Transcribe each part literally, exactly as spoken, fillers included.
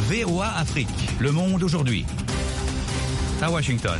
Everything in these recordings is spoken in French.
V O A Afrique, Le Monde aujourd'hui. À Washington.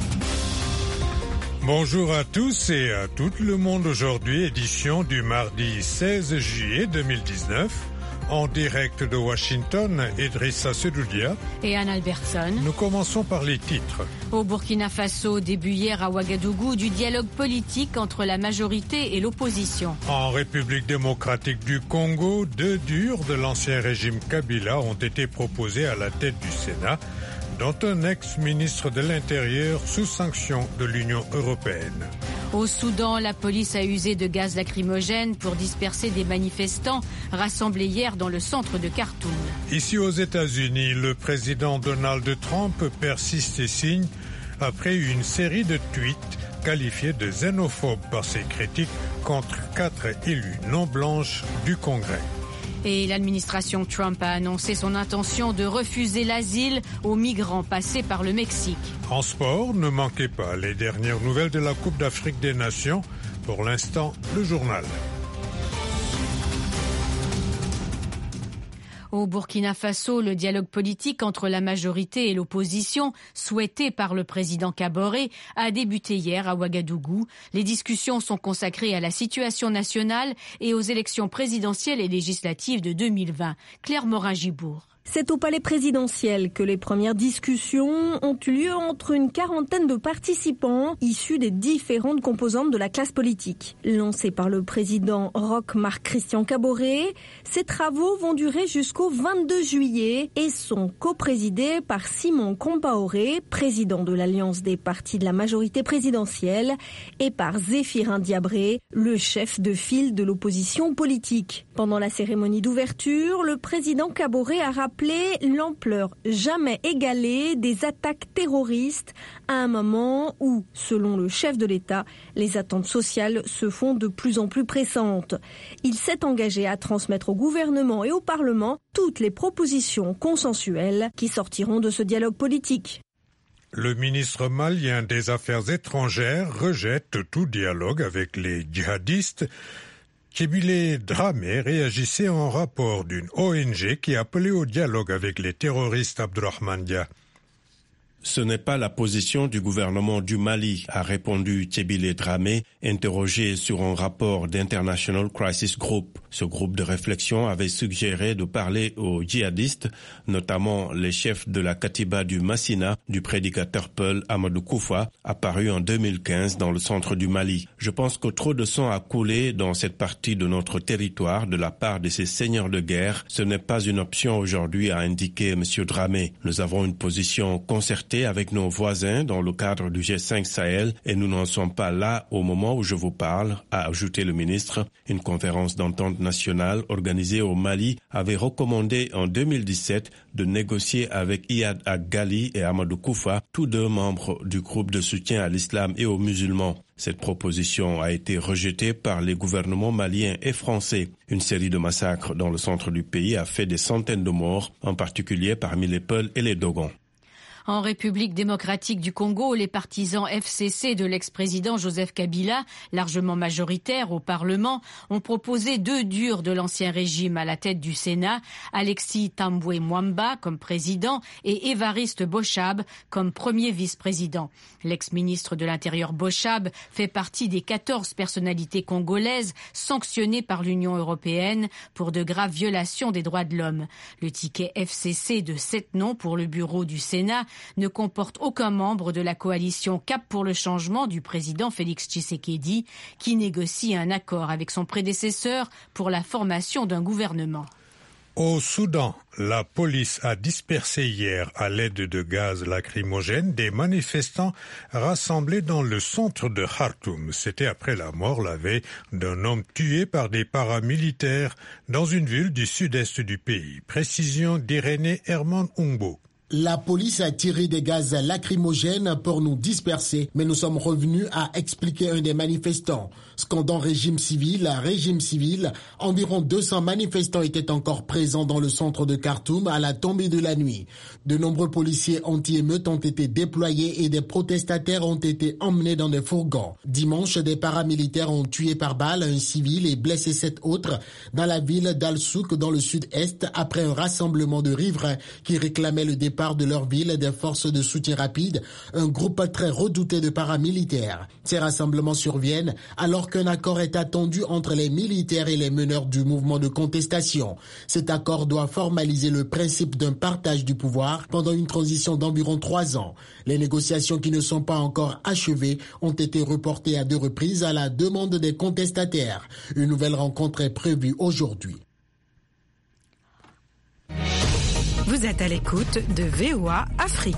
Bonjour à tous et à tout le monde aujourd'hui, édition du mardi seize juillet deux mille dix-neuf. En direct de Washington, Idrissa Sedoudia et Anne Albertson. Nous commençons par les titres. Au Burkina Faso, début hier à Ouagadougou du dialogue politique entre la majorité et l'opposition. En République démocratique du Congo, deux durs de l'ancien régime Kabila ont été proposés à la tête du Sénat, dont un ex-ministre de l'Intérieur sous sanction de l'Union européenne. Au Soudan, la police a usé de gaz lacrymogène pour disperser des manifestants rassemblés hier dans le centre de Khartoum. Ici aux États-Unis, le président Donald Trump persiste et signe après une série de tweets qualifiés de xénophobes par ses critiques contre quatre élus non blanches du Congrès. Et l'administration Trump a annoncé son intention de refuser l'asile aux migrants passés par le Mexique. En sport, ne manquez pas les dernières nouvelles de la Coupe d'Afrique des Nations. Pour l'instant, le journal. Au Burkina Faso, le dialogue politique entre la majorité et l'opposition, souhaité par le président Kaboré, a débuté hier à Ouagadougou. Les discussions sont consacrées à la situation nationale et aux élections présidentielles et législatives de deux mille vingt. Claire Morin-Gibourg. C'est au palais présidentiel que les premières discussions ont eu lieu entre une quarantaine de participants issus des différentes composantes de la classe politique. Lancés par le président Roch Marc Christian Kaboré, ces travaux vont durer jusqu'au vingt-deux juillet et sont coprésidés par Simon Compaoré, président de l'Alliance des partis de la majorité présidentielle, et par Zéphirin Diabré, le chef de file de l'opposition politique. Pendant la cérémonie d'ouverture, le président Kaboré a rappelé l'ampleur jamais égalée des attaques terroristes à un moment où, selon le chef de l'État, les attentes sociales se font de plus en plus pressantes. Il s'est engagé à transmettre au gouvernement et au Parlement toutes les propositions consensuelles qui sortiront de ce dialogue politique. Le ministre malien des Affaires étrangères rejette tout dialogue avec les djihadistes. Tchébile Dramé réagissait en rapport d'une O N G qui appelait au dialogue avec les terroristes Abdourahmane Dia. Ce n'est pas la position du gouvernement du Mali, a répondu Tchébile Dramé, interrogé sur un rapport d'International Crisis Group. Ce groupe de réflexion avait suggéré de parler aux djihadistes, notamment les chefs de la Katiba du Massina, du prédicateur Peul Amadou Koufa, apparu en deux mille quinze dans le centre du Mali. Je pense que trop de sang a coulé dans cette partie de notre territoire de la part de ces seigneurs de guerre. Ce n'est pas une option aujourd'hui, a indiqué M. Dramé. Nous avons une position concertée avec nos voisins dans le cadre du G cinq Sahel et nous n'en sommes pas là au moment où je vous parle, a ajouté le ministre. Une conférence d'entente nationale organisée au Mali avait recommandé en deux mille dix-sept de négocier avec Iyad Ag-Ghali et Amadou Koufa, tous deux membres du groupe de soutien à l'islam et aux musulmans. Cette proposition a été rejetée par les gouvernements maliens et français. Une série de massacres dans le centre du pays a fait des centaines de morts, en particulier parmi les Peuls et les Dogons. En République démocratique du Congo, les partisans F C C de l'ex-président Joseph Kabila, largement majoritaires au Parlement, ont proposé deux durs de l'ancien régime à la tête du Sénat, Alexis Tambwe Mwamba comme président et Évariste Boshab comme premier vice-président. L'ex-ministre de l'Intérieur Boshab fait partie des quatorze personnalités congolaises sanctionnées par l'Union européenne pour de graves violations des droits de l'homme. Le ticket F C C de sept noms pour le bureau du Sénat ne comporte aucun membre de la coalition Cap pour le changement du président Félix Tshisekedi, qui négocie un accord avec son prédécesseur pour la formation d'un gouvernement. Au Soudan, la police a dispersé hier à l'aide de gaz lacrymogène des manifestants rassemblés dans le centre de Khartoum. C'était après la mort la veille d'un homme tué par des paramilitaires dans une ville du sud-est du pays. Précision d'Irénée Herman Umbo. La police a tiré des gaz lacrymogènes pour nous disperser, mais nous sommes revenus, a expliqué un des manifestants. Scandant régime civil, régime civil, environ deux cents manifestants étaient encore présents dans le centre de Khartoum à la tombée de la nuit. De nombreux policiers anti-émeutes ont été déployés et des protestataires ont été emmenés dans des fourgons. Dimanche, des paramilitaires ont tué par balle un civil et blessé sept autres dans la ville d'Al-Souk dans le sud-est après un rassemblement de riverains qui réclamaient le départ de leur ville des forces de soutien rapide, un groupe très redouté de paramilitaires. Ces rassemblements surviennent alors qu'un accord est attendu entre les militaires et les meneurs du mouvement de contestation. Cet accord doit formaliser le principe d'un partage du pouvoir pendant une transition d'environ trois ans. Les négociations qui ne sont pas encore achevées ont été reportées à deux reprises à la demande des contestataires. Une nouvelle rencontre est prévue aujourd'hui. Vous êtes à l'écoute de V O A Afrique.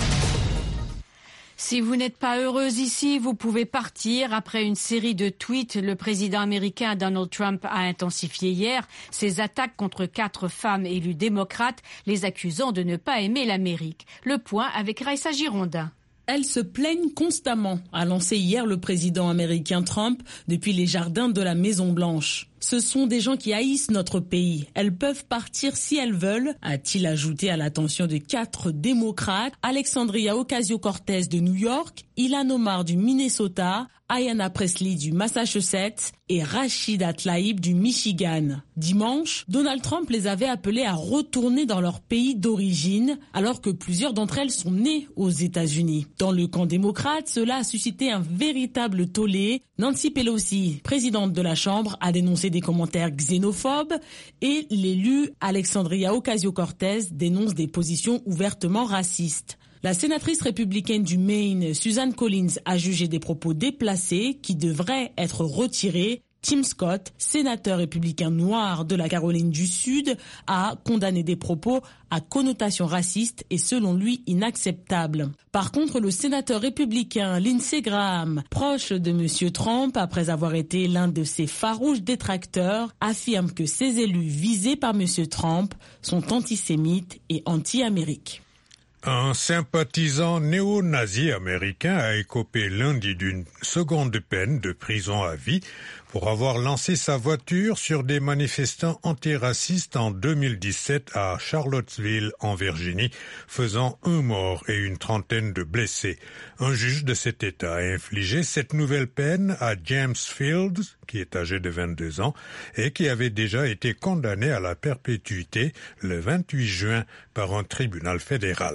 Si vous n'êtes pas heureuse ici, vous pouvez partir. Après une série de tweets, le président américain Donald Trump a intensifié hier ses attaques contre quatre femmes élues démocrates, les accusant de ne pas aimer l'Amérique. Le point avec Raissa Girondin. Elles se plaignent constamment, a lancé hier le président américain Trump depuis les jardins de la Maison-Blanche. Ce sont des gens qui haïssent notre pays. Elles peuvent partir si elles veulent, a-t-il ajouté à l'attention de quatre démocrates, Alexandria Ocasio-Cortez de New York, Ilhan Omar du Minnesota, Ayanna Pressley du Massachusetts et Rashida Tlaib du Michigan. Dimanche, Donald Trump les avait appelées à retourner dans leur pays d'origine, alors que plusieurs d'entre elles sont nées aux États-Unis. Dans le camp démocrate, cela a suscité un véritable tollé. Nancy Pelosi, présidente de la Chambre, a dénoncé des commentaires xénophobes et l'élu Alexandria Ocasio-Cortez dénonce des positions ouvertement racistes. La sénatrice républicaine du Maine, Susan Collins, a jugé des propos déplacés qui devraient être retirés. Tim Scott, sénateur républicain noir de la Caroline du Sud, a condamné des propos à connotation raciste et selon lui inacceptables. Par contre, le sénateur républicain Lindsey Graham, proche de M. Trump après avoir été l'un de ses farouches détracteurs, affirme que ces élus visés par M. Trump sont antisémites et anti-Amériques. Un sympathisant néo-nazi américain a écopé lundi d'une seconde peine de prison à vie pour avoir lancé sa voiture sur des manifestants antiracistes en deux mille dix-sept à Charlottesville, en Virginie, faisant un mort et une trentaine de blessés. Un juge de cet État a infligé cette nouvelle peine à James Fields, qui est âgé de vingt-deux ans et qui avait déjà été condamné à la perpétuité le vingt-huit juin par un tribunal fédéral.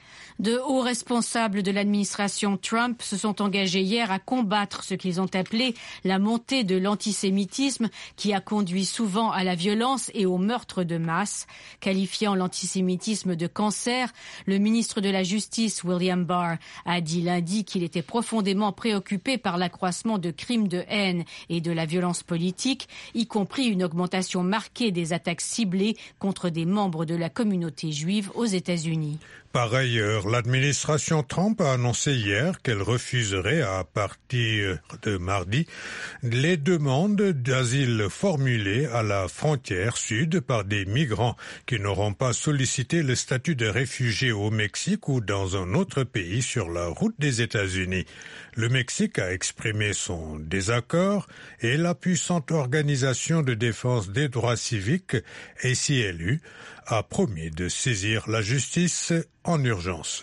De hauts responsables de l'administration Trump se sont engagés hier à combattre ce qu'ils ont appelé la montée de l'antisémitisme qui a conduit souvent à la violence et au meurtre de masse. Qualifiant l'antisémitisme de cancer, le ministre de la Justice, William Barr, a dit lundi qu'il était profondément préoccupé par l'accroissement de crimes de haine et de la violence politique, y compris une augmentation marquée des attaques ciblées contre des membres de la communauté juive aux États-Unis. Par ailleurs, l'administration Trump a annoncé hier qu'elle refuserait à partir de mardi les demandes d'asile formulées à la frontière sud par des migrants qui n'auront pas sollicité le statut de réfugié au Mexique ou dans un autre pays sur la route des États-Unis. Le Mexique a exprimé son désaccord et la puissante organisation de défense des droits civiques, A C L U, a promis de saisir la justice en urgence.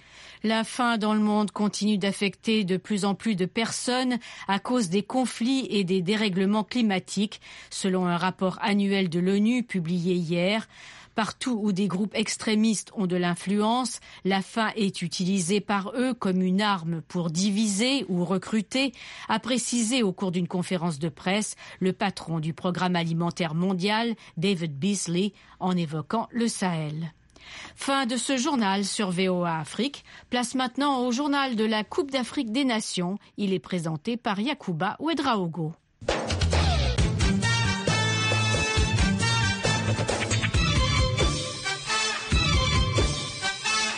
La faim dans le monde continue d'affecter de plus en plus de personnes à cause des conflits et des dérèglements climatiques, selon un rapport annuel de l'ONU publié hier. Partout où des groupes extrémistes ont de l'influence, la faim est utilisée par eux comme une arme pour diviser ou recruter, a précisé au cours d'une conférence de presse le patron du Programme alimentaire mondial, David Beasley, en évoquant le Sahel. Fin de ce journal sur V O A Afrique. Place maintenant au journal de la Coupe d'Afrique des Nations. Il est présenté par Yacouba Ouedraogo.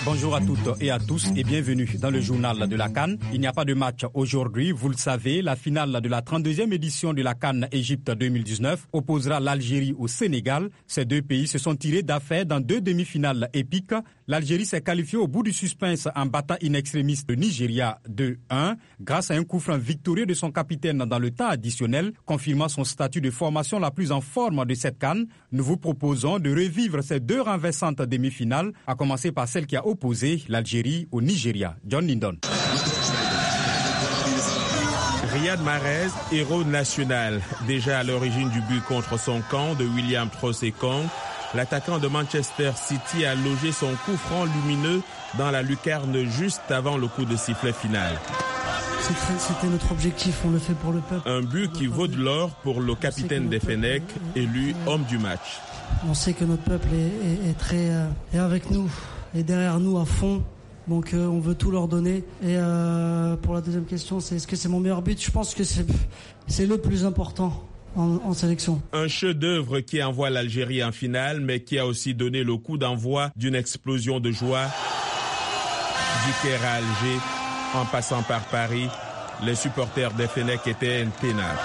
Bonjour à toutes et à tous et bienvenue dans le journal de la CAN. Il n'y a pas de match aujourd'hui, vous le savez. La finale de la trente-deuxième édition de la CAN Égypte deux mille dix-neuf opposera l'Algérie au Sénégal. Ces deux pays se sont tirés d'affaire dans deux demi-finales épiques. L'Algérie s'est qualifiée au bout du suspense en battant in extremis le Nigeria deux un grâce à un coup franc victorieux de son capitaine dans le temps additionnel, confirmant son statut de formation la plus en forme de cette CAN. Nous vous proposons de revivre ces deux renversantes demi-finales, à commencer par celle qui a opposé l'Algérie au Nigeria. John Lindon. Riyad Mahrez, héros national, déjà à l'origine du but contre son camp de William Troost-Ekong, l'attaquant de Manchester City a logé son coup franc lumineux dans la lucarne juste avant le coup de sifflet final. C'était notre objectif, on le fait pour le peuple. Un but qui vaut de l'or pour le capitaine des Fennecs, élu homme du match. On sait que notre peuple est, est, est très euh, est avec nous, est derrière nous à fond. Donc euh, on veut tout leur donner. Et euh, pour la deuxième question, c'est est-ce que c'est mon meilleur but ? Je pense que c'est, c'est le plus important en, en sélection. Un chef-d'œuvre qui envoie l'Algérie en finale, mais qui a aussi donné le coup d'envoi d'une explosion de joie. Du Caire à Alger, en passant par Paris, les supporters des Fennecs étaient impénables.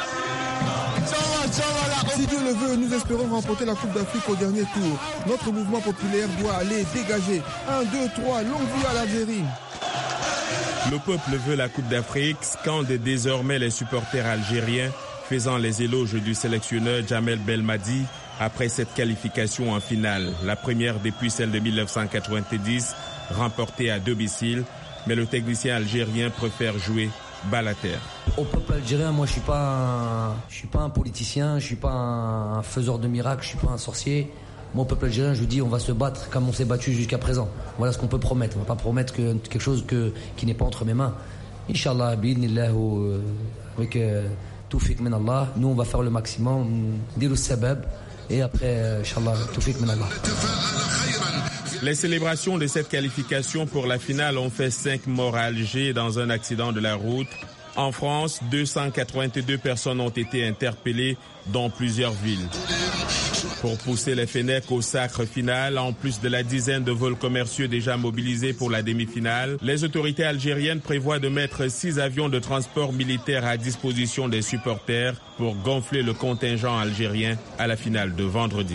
Si Dieu le veut, nous espérons remporter la Coupe d'Afrique au dernier tour. Notre mouvement populaire doit aller dégager. Un, deux, trois, longue vie à l'Algérie. Le peuple veut la Coupe d'Afrique, scandent désormais les supporters algériens, faisant les éloges du sélectionneur Jamel Belmadi après cette qualification en finale. La première depuis celle de mille neuf cent quatre-vingt-dix, remportée à domicile. Mais le technicien algérien préfère jouer balle à terre. Au peuple algérien, moi je suis pas un, je suis pas un politicien, je suis pas un faiseur de miracles, je suis pas un sorcier. Moi au peuple algérien, je vous dis, on va se battre comme on s'est battu jusqu'à présent. Voilà ce qu'on peut promettre. On va pas promettre que, quelque chose que, qui n'est pas entre mes mains. Inch'Allah, bi'idhnillah, avec toufik min Allah, nous on va faire le maximum, dire le sabab, et après, Inch'Allah, toufik min Allah. Les célébrations de cette qualification pour la finale ont fait cinq morts à Alger dans un accident de la route. En France, deux cent quatre-vingt-deux personnes ont été interpellées dans plusieurs villes. Pour pousser les Fennecs au sacre final, en plus de la dizaine de vols commerciaux déjà mobilisés pour la demi-finale, les autorités algériennes prévoient de mettre six avions de transport militaire à disposition des supporters pour gonfler le contingent algérien à la finale de vendredi.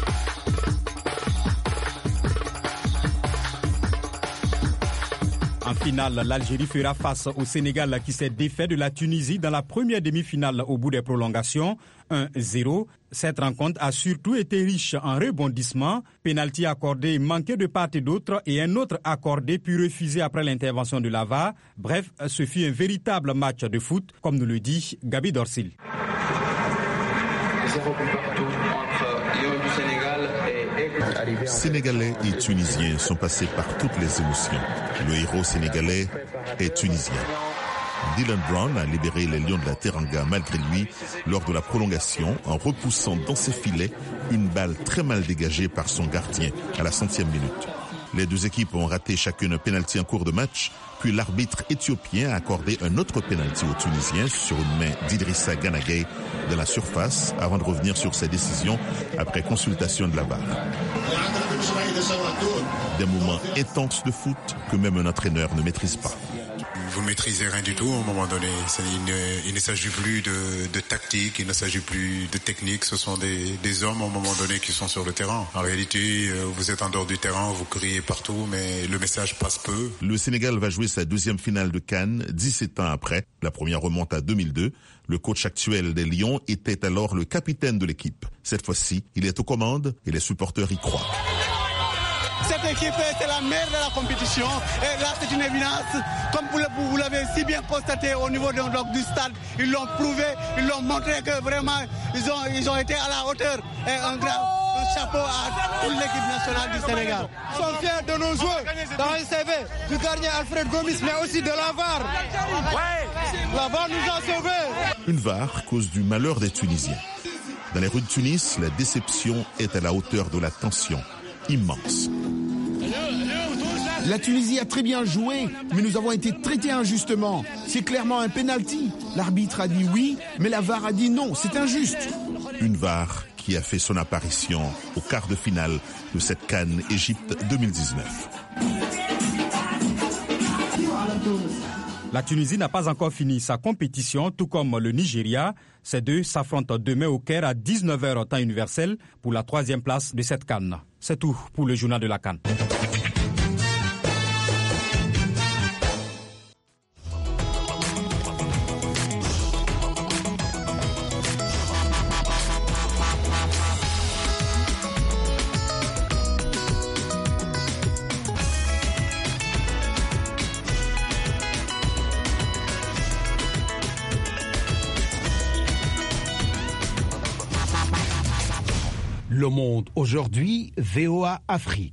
En finale, l'Algérie fera face au Sénégal qui s'est défait de la Tunisie dans la première demi-finale au bout des prolongations, un zéro. Cette rencontre a surtout été riche en rebondissements, pénalty accordé manqué de part et d'autre et un autre accordé puis refusé après l'intervention de la V A R. Bref, ce fut un véritable match de foot, comme nous le dit Gabi Dorsil. Sénégalais et Tunisiens sont passés par toutes les émotions. Le héros sénégalais est tunisien. Dylan Brown a libéré les Lions de la Teranga malgré lui lors de la prolongation en repoussant dans ses filets une balle très mal dégagée par son gardien à la centième minute. Les deux équipes ont raté chacune un pénalty en cours de match, puis l'arbitre éthiopien a accordé un autre pénalty aux Tunisiens sur une main d'Idrissa Gana Gueye de la surface avant de revenir sur ses décisions après consultation de la V A R. Des moments intenses de foot que même un entraîneur ne maîtrise pas. Vous maîtrisez rien du tout à un moment donné. Il ne, il ne s'agit plus de, de tactique, il ne s'agit plus de technique. Ce sont des, des hommes à un moment donné qui sont sur le terrain. En réalité, vous êtes en dehors du terrain, vous criez partout, mais le message passe peu. Le Sénégal va jouer sa deuxième finale de CAN dix-sept ans après. La première remonte à deux mille deux. Le coach actuel des Lions était alors le capitaine de l'équipe. Cette fois-ci, il est aux commandes et les supporters y croient. Cette équipe, c'est la meilleure de la compétition. Et là, c'est une évidence. Comme vous l'avez si bien constaté au niveau de, donc, du stade, ils l'ont prouvé, ils l'ont montré que vraiment, ils ont, ils ont été à la hauteur. Et un grand un chapeau à toute l'équipe nationale du Sénégal. Nous sommes fiers de nos joueurs dans le C V, du gardien Alfred Gomis, mais aussi de la V A R. La V A R nous a sauvés. Une V A R cause du malheur des Tunisiens. Dans les rues de Tunis, la déception est à la hauteur de la tension immense. La Tunisie a très bien joué, mais nous avons été traités injustement. C'est clairement un penalty. L'arbitre a dit oui, mais la V A R a dit non. C'est injuste. Une V A R qui a fait son apparition au quart de finale de cette CAN Égypte deux mille dix-neuf. La Tunisie n'a pas encore fini sa compétition, tout comme le Nigeria. Ces deux s'affrontent demain au Caire à dix-neuf heures temps universel pour la troisième place de cette CAN. C'est tout pour le journal de la CAN. Le Monde aujourd'hui, V O A Afrique.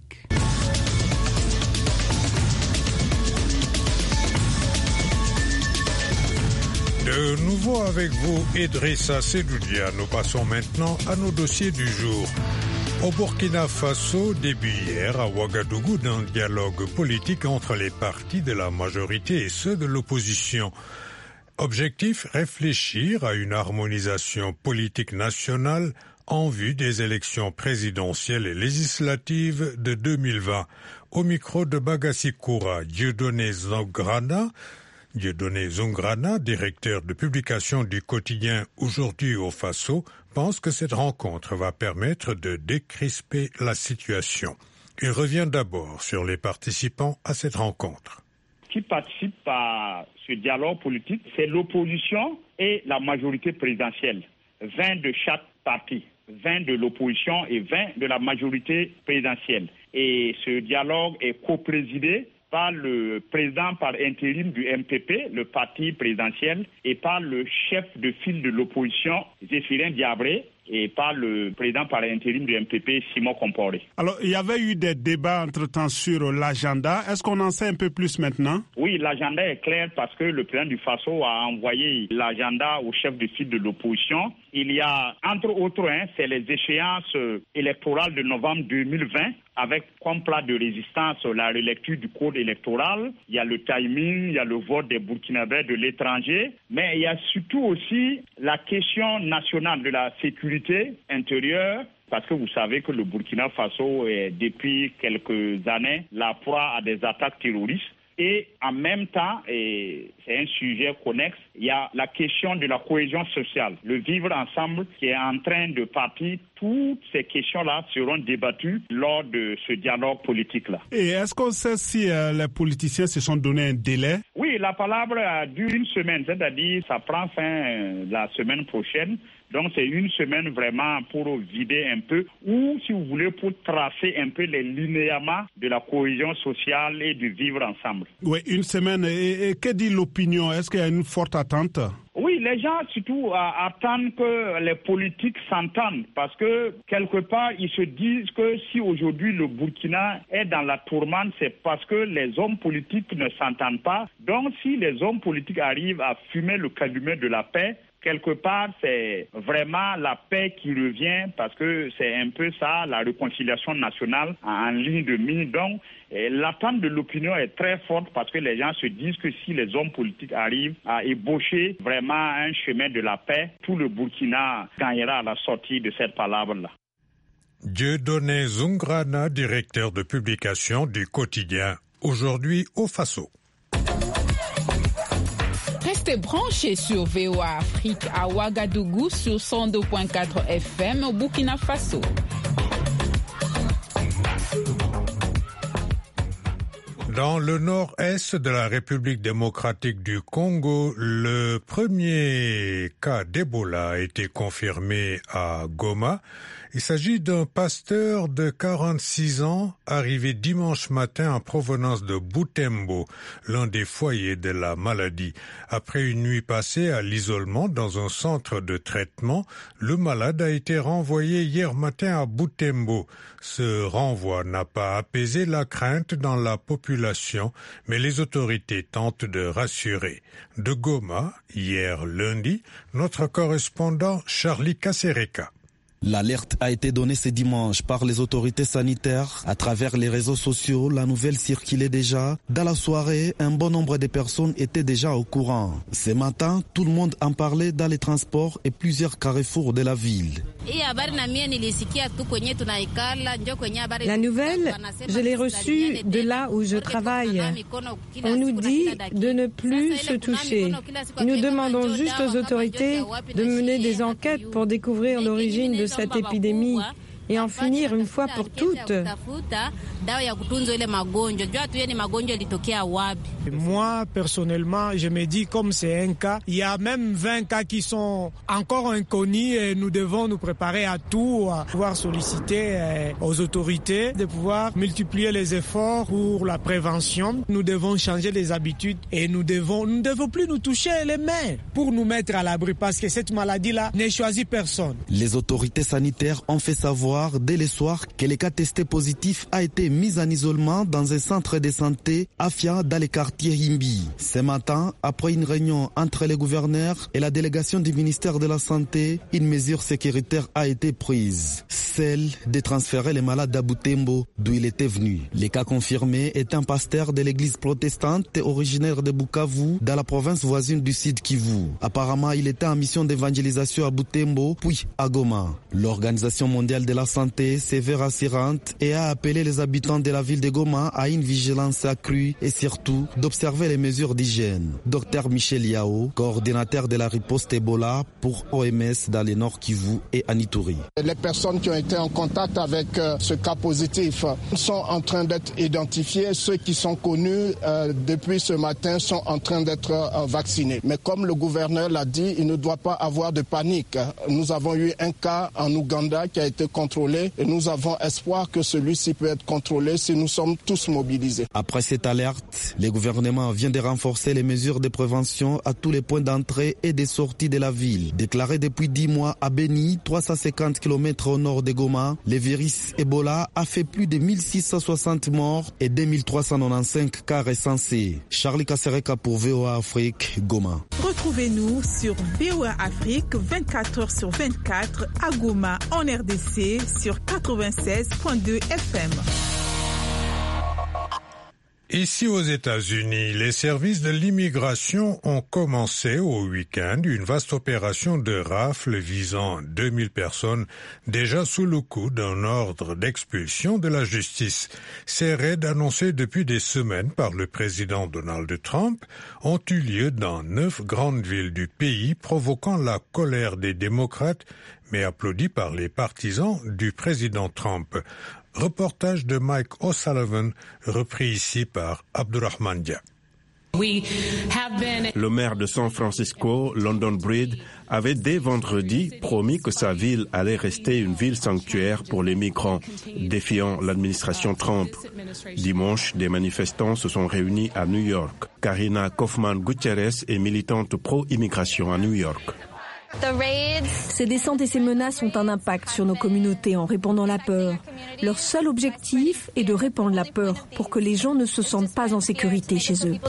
De nouveau avec vous, Idrissa Sedoudia. Nous passons maintenant à nos dossiers du jour. Au Burkina Faso, début hier à Ouagadougou, d'un dialogue politique entre les partis de la majorité et ceux de l'opposition. Objectif, réfléchir à une harmonisation politique nationale en vue des élections présidentielles et législatives de deux mille vingt. Au micro de Bagassi Koura, Dieudonné Zongrana, Dieudonné Zongrana, directeur de publication du quotidien Aujourd'hui au Faso, pense que cette rencontre va permettre de décrisper la situation. Il revient d'abord sur les participants à cette rencontre. Qui participe à ce dialogue politique, c'est l'opposition et la majorité présidentielle. vingt de chaque parti. vingt de l'opposition et vingt de la majorité présidentielle. Et ce dialogue est coprésidé par le président par intérim du M P P, le parti présidentiel, et par le chef de file de l'opposition, Zéphirin Diabré, et par le président par intérim du M P P, Simon Comporé. Alors, il y avait eu des débats entre-temps sur l'agenda. Est-ce qu'on en sait un peu plus maintenant? Oui, l'agenda est clair parce que le président du Faso a envoyé l'agenda au chef de file de l'opposition. Il y a, entre autres, hein, c'est les échéances électorales de novembre deux mille vingt, avec comme plat de résistance la relecture du code électoral. Il y a le timing, il y a le vote des Burkinabés de l'étranger, mais il y a surtout aussi la question nationale de la sécurité intérieure, parce que vous savez que le Burkina Faso est depuis quelques années la proie à des attaques terroristes. Et en même temps, et c'est un sujet connexe, il y a la question de la cohésion sociale, le vivre ensemble qui est en train de partir. Toutes ces questions-là seront débattues lors de ce dialogue politique-là. Et est-ce qu'on sait si euh, les politiciens se sont donné un délai? Oui, la palabre dure une semaine, c'est-à-dire ça prend fin euh, la semaine prochaine. Donc c'est une semaine vraiment pour vider un peu, ou si vous voulez pour tracer un peu les linéaments de la cohésion sociale et du vivre ensemble. Oui, une semaine. Et, et que dit l'opinion? Est-ce qu'il y a une forte attente? Oui, les gens surtout euh, attendent que les politiques s'entendent parce que quelque part ils se disent que si aujourd'hui le Burkina est dans la tourmente, c'est parce que les hommes politiques ne s'entendent pas. Donc si les hommes politiques arrivent à fumer le calumet de la paix, quelque part, c'est vraiment la paix qui revient parce que c'est un peu ça, la réconciliation nationale en ligne de mire. Donc, l'attente de l'opinion est très forte parce que les gens se disent que si les hommes politiques arrivent à ébaucher vraiment un chemin de la paix, tout le Burkina gagnera à la sortie de cette palabre-là. Dieudonné Zongrana, directeur de publication du quotidien Aujourd'hui au Faso. Restez branchés sur V O A Afrique à Ouagadougou sur cent deux virgule quatre F M au Burkina Faso. Dans le nord-est de la République démocratique du Congo, le premier cas d'Ebola a été confirmé à Goma. Il s'agit d'un pasteur de quarante-six ans arrivé dimanche matin en provenance de Butembo, l'un des foyers de la maladie. Après une nuit passée à l'isolement dans un centre de traitement, le malade a été renvoyé hier matin à Butembo. Ce renvoi n'a pas apaisé la crainte dans la population, mais les autorités tentent de rassurer. De Goma, hier lundi, notre correspondant Charlie Kasereka. L'alerte a été donnée ce dimanche par les autorités sanitaires. À travers les réseaux sociaux, la nouvelle circulait déjà. Dans la soirée, un bon nombre de personnes étaient déjà au courant. Ce matin, tout le monde en parlait dans les transports et plusieurs carrefours de la ville. La nouvelle, je l'ai reçue de là où je travaille. On nous dit de ne plus se toucher. Nous demandons juste aux autorités de mener des enquêtes pour découvrir l'origine de cette épidémie et en finir une fois pour toutes. Moi, personnellement, je me dis comme c'est un cas, il y a même vingt cas qui sont encore inconnus et nous devons nous préparer à tout, à pouvoir solliciter aux autorités, de pouvoir multiplier les efforts pour la prévention. Nous devons changer les habitudes et nous devons, nous ne devons plus nous toucher les mains pour nous mettre à l'abri parce que cette maladie-là ne choisit personne. Les autorités sanitaires ont fait savoir dès le soir que les cas testés positifs a été mis en isolement dans un centre de santé Afia dans le quartier Himbi. Ce matin, après une réunion entre les gouverneurs et la délégation du ministère de la Santé, une mesure sécuritaire a été prise, celle de transférer les malades à Butembo, d'où il était venu. Les cas confirmés est un pasteur de l'église protestante originaire de Bukavu, dans la province voisine du Sud Kivu. Apparemment, il était en mission d'évangélisation à Butembo, puis à Goma. L'Organisation mondiale de la santé sévère rassurante et a appelé les habitants de la ville de Goma à une vigilance accrue et surtout d'observer les mesures d'hygiène. Docteur Michel Yao, coordinateur de la riposte Ebola pour O M S dans le Nord Kivu et à Ituri. Les personnes qui ont été en contact avec ce cas positif sont en train d'être identifiées. Ceux qui sont connus euh, depuis ce matin sont en train d'être euh, vaccinés. Mais comme le gouverneur l'a dit, il ne doit pas avoir de panique. Nous avons eu un cas en Ouganda qui a été contrôlé et nous avons espoir que celui-ci peut être contrôlé si nous sommes tous mobilisés. Après cette alerte, le gouvernement vient de renforcer les mesures de prévention à tous les points d'entrée et de sortie de la ville. Déclaré depuis dix mois à Beni, trois cent cinquante kilomètres au nord de Goma, le virus Ebola a fait plus de mille six cent soixante morts et deux mille trois cent quatre-vingt-quinze cas recensés. Charlie Kassereka pour V O A Afrique, Goma. Retrouvez-nous sur V O A Afrique vingt-quatre heures sur vingt-quatre à Goma en R D C sur quatre-vingt-seize virgule deux F M. Ici aux États-Unis, les services de l'immigration ont commencé au week-end une vaste opération de rafle visant deux mille personnes déjà sous le coup d'un ordre d'expulsion de la justice. Ces raids annoncés depuis des semaines par le président Donald Trump ont eu lieu dans neuf grandes villes du pays, provoquant la colère des démocrates, mais applaudis par les partisans du président Trump. Reportage de Mike O'Sullivan, repris ici par Abdurrahman Dia. Le maire de San Francisco, London Breed, avait dès vendredi promis que sa ville allait rester une ville sanctuaire pour les migrants, défiant l'administration Trump. Dimanche, des manifestants se sont réunis à New York. Karina Kaufman-Gutierrez est militante pro-immigration à New York. Ces descentes et ces menaces ont un impact sur nos communautés en répandant la peur. Leur seul objectif est de répandre la peur pour que les gens ne se sentent pas en sécurité chez eux.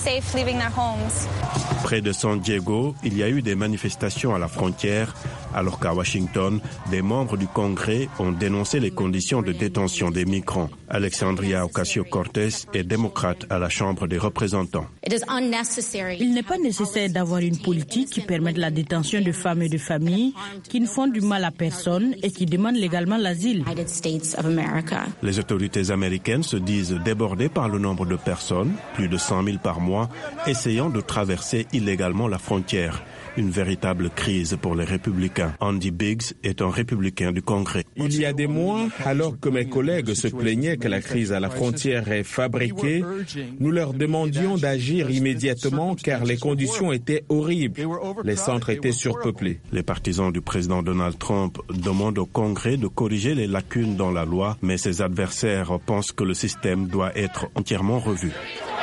Près de San Diego, il y a eu des manifestations à la frontière, alors qu'à Washington, des membres du Congrès ont dénoncé les conditions de détention des migrants. Alexandria Ocasio-Cortez est démocrate à la Chambre des représentants. Il n'est pas nécessaire d'avoir une politique qui permette la détention de femmes et de familles qui ne font du mal à personne et qui demandent légalement l'asile. Les autorités américaines se disent débordées par le nombre de personnes, plus de cent mille par mois, essayant de traverser illégalement la frontière. Une véritable crise pour les républicains. Andy Biggs est un républicain du Congrès. Il y a des mois, alors que mes collègues se plaignaient que la crise à la frontière est fabriquée, nous leur demandions d'agir immédiatement car les conditions étaient horribles. Les centres étaient surpeuplés. Les partisans du président Donald Trump demandent au Congrès de corriger les lacunes dans la loi, mais ses adversaires pensent que le système doit être entièrement revu.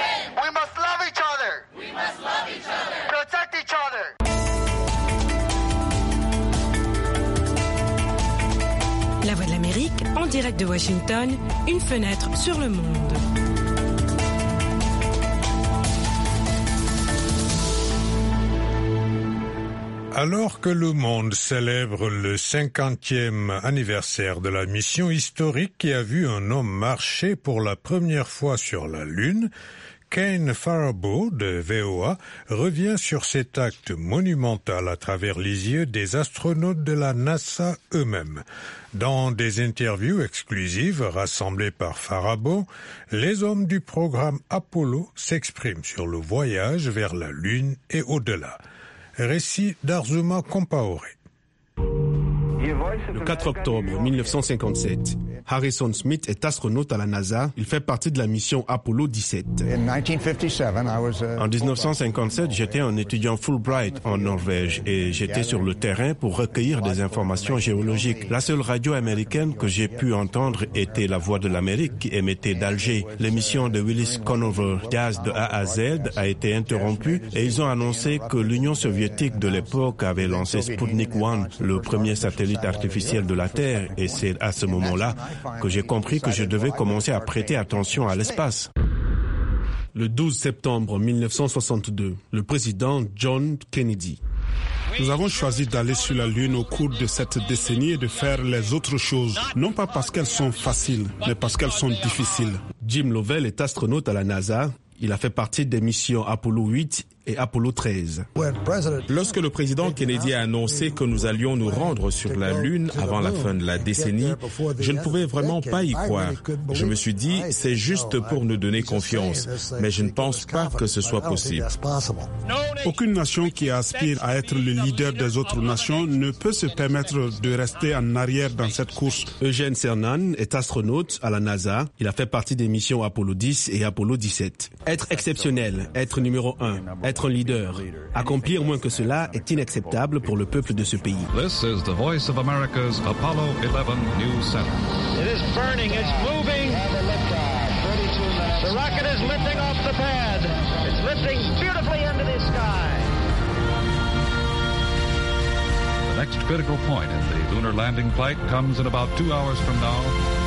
La Voix de l'Amérique, en direct de Washington, une fenêtre sur le monde. Alors que le monde célèbre le cinquantième anniversaire de la mission historique qui a vu un homme marcher pour la première fois sur la Lune, Kane Faribault de V O A revient sur cet acte monumental à travers les yeux des astronautes de la NASA eux-mêmes. Dans des interviews exclusives rassemblées par Faribault, les hommes du programme Apollo s'expriment sur le voyage vers la Lune et au-delà. Récit d'Arzuma Compaoré. Le quatre octobre mille neuf cent cinquante-sept, Harrison Smith est astronaute à la NASA. Il fait partie de la mission Apollo dix-sept. En dix-neuf cent cinquante-sept, j'étais un étudiant Fulbright en Norvège et j'étais sur le terrain pour recueillir des informations géologiques. La seule radio américaine que j'ai pu entendre était La Voix de l'Amérique qui émettait d'Alger. L'émission de Willis Conover, Jazz de A à Z, a été interrompue et ils ont annoncé que l'Union soviétique de l'époque avait lancé Sputnik un, le premier satellite artificiel de la Terre, et c'est à ce moment-là que j'ai compris que je devais commencer à prêter attention à l'espace. Le douze septembre mille neuf cent soixante-deux, le président John Kennedy. Nous avons choisi d'aller sur la Lune au cours de cette décennie et de faire les autres choses, non pas parce qu'elles sont faciles, mais parce qu'elles sont difficiles. Jim Lovell est astronaute à la NASA. Il a fait partie des missions Apollo huit et Apollo treize. Lorsque le président Kennedy a annoncé que nous allions nous rendre sur la Lune avant la fin de la décennie, je ne pouvais vraiment pas y croire. Je me suis dit, c'est juste pour nous donner confiance, mais je ne pense pas que ce soit possible. Aucune nation qui aspire à être le leader des autres nations ne peut se permettre de rester en arrière dans cette course. Eugene Cernan est astronaute à la NASA. Il a fait partie des missions Apollo dix et Apollo dix-sept. Être exceptionnel, être numéro un, être un leader. Accomplir moins que cela est inacceptable pour le peuple de ce pays. This is the voice of America's Apollo eleven News Center. It is burning, it's moving. The rocket is lifting off the pad. It's lifting beautifully into the sky. The next critical point in the lunar landing flight comes in about two hours from now.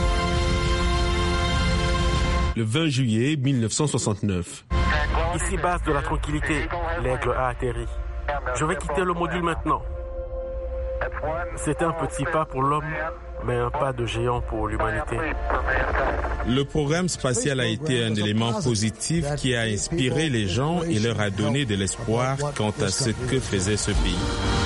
Le vingt juillet mille neuf cent soixante-neuf. Ici base de la tranquillité, l'aigle a atterri. Je vais quitter le module maintenant. C'est un petit pas pour l'homme, mais un pas de géant pour l'humanité. Le programme spatial a été un élément positif qui a inspiré les gens et leur a donné de l'espoir quant à ce que faisait ce pays.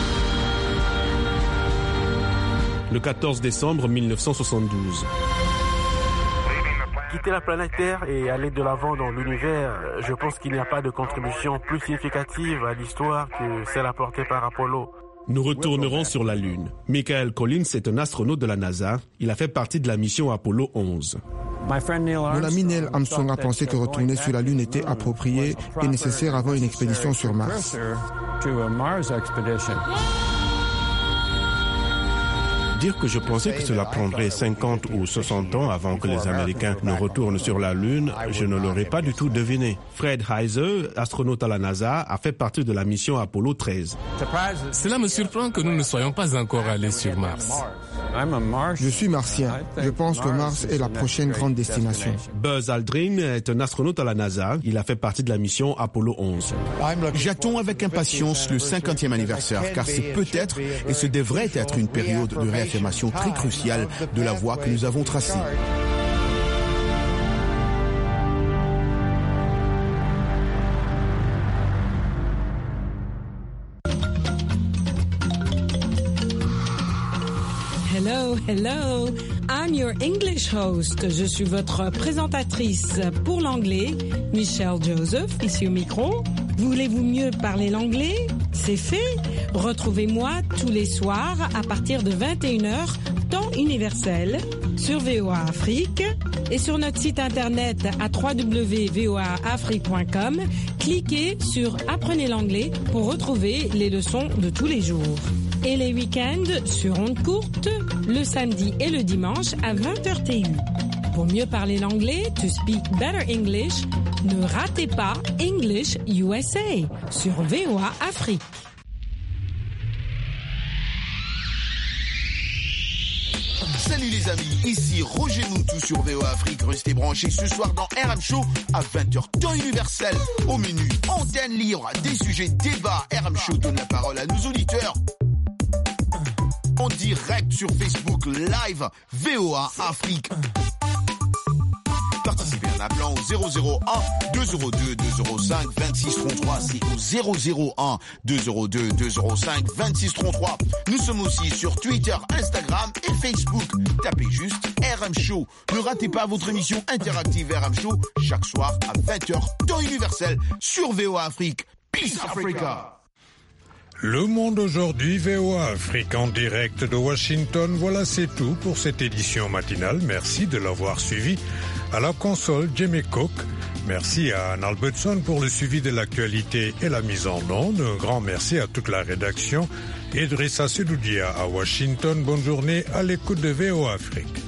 Le quatorze décembre mille neuf cent soixante-douze. Quitter la planète Terre et aller de l'avant dans l'univers, je pense qu'il n'y a pas de contribution plus significative à l'histoire que celle apportée par Apollo. Nous retournerons sur la Lune. Michael Collins est un astronaute de la NASA. Il a fait partie de la mission Apollo onze. Mon ami Neil Armstrong a pensé que retourner sur la Lune était approprié et nécessaire avant une expédition sur Mars. Dire que je pensais que cela prendrait cinquante ou soixante ans avant que les Américains ne retournent sur la Lune, je ne l'aurais pas du tout deviné. Fred Heiser, astronaute à la NASA, a fait partie de la mission Apollo treize. Cela me surprend que nous ne soyons pas encore allés sur Mars. Je suis martien. Je pense que Mars est la prochaine grande destination. Buzz Aldrin est un astronaute à la NASA. Il a fait partie de la mission Apollo onze. J'attends avec impatience le cinquantième anniversaire, car c'est peut-être et ce devrait être une période de réaffirmation très cruciale de la voie que nous avons tracée. Hello, hello, I'm your English host. Je suis votre présentatrice pour l'anglais, Michelle Joseph, ici au micro. Voulez-vous mieux parler l'anglais? C'est fait. Retrouvez-moi tous les soirs à partir de vingt et une heures, temps universel, sur V O A Afrique et sur notre site internet à w w w point v o a afrique point com. Cliquez sur Apprenez l'anglais pour retrouver les leçons de tous les jours. Et les week-ends sur ondes courtes, le samedi et le dimanche à vingt heures T U. Pour mieux parler l'anglais, to speak better English, ne ratez pas English U S A sur V O A Afrique. Salut les amis, ici Roger Moutou sur V O A Afrique. Restez branchés ce soir dans R M Show à vingt heures temps universel. Au menu, antenne libre, des sujets débats. R M Show donne la parole à nos auditeurs. En direct sur Facebook Live, V O A Afrique. Participez en appelant au zéro zéro un deux zéro deux deux zéro cinq vingt-six trente-trois. C'est au zéro zéro un deux zéro deux deux zéro cinq vingt-six trente-trois. Nous sommes aussi sur Twitter, Instagram et Facebook. Tapez juste R M Show. Ne ratez pas votre émission interactive R M Show chaque soir à vingt heures temps universel sur V O A Afrique. Peace Africa. Le Monde aujourd'hui, V O A Afrique en direct de Washington. Voilà, c'est tout pour cette édition matinale. Merci de l'avoir suivi. À la console, Jamie Cook. Merci à Anne Albertson pour le suivi de l'actualité et la mise en onde. Un grand merci à toute la rédaction. Idrissa Sedoudia à Washington. Bonne journée à l'écoute de V O A Afrique.